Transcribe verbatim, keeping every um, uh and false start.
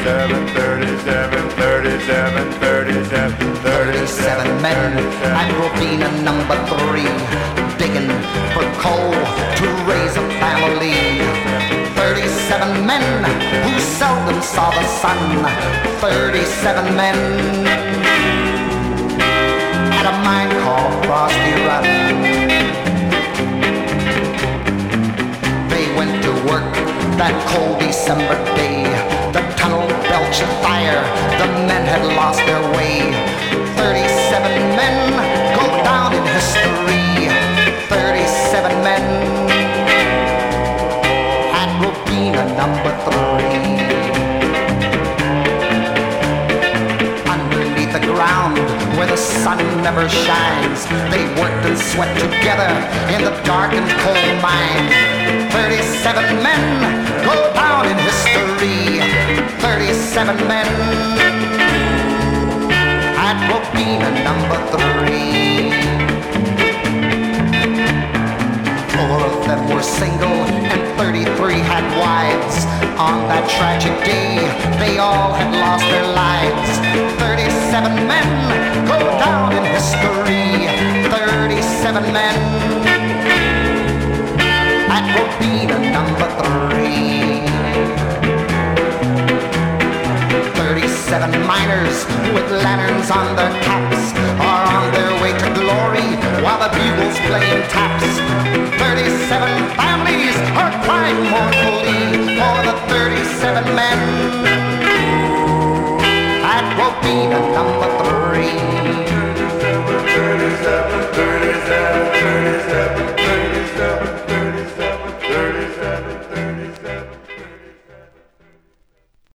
thirty-seven, thirty-seven, thirty-seven, thirty-seven men at Robina number three, digging for coal to raise a family. thirty-seven men who seldom saw the sun. thirty-seven men at a mine called Frosty Run. They went to work that cold December day. The tunnel belched fire, the men had lost their way. thirty-seven men go down in history. thirty-seven men at Robina number three. Underneath the ground where the sun never shines, they worked and sweat together in the dark and cold mine. thirty-seven men go down in history. thirty-seven men at Robina number three. Four of them were single and thirty-three had wives. On that tragic day, they all had lost their lives. thirty-seven men go down in history. thirty-seven men at Robina number three. thirty-seven miners with lanterns on their caps are on their way to glory while the bugles playing taps. thirty-seven families are crying mournfully for the thirty-seven men at Robina number three.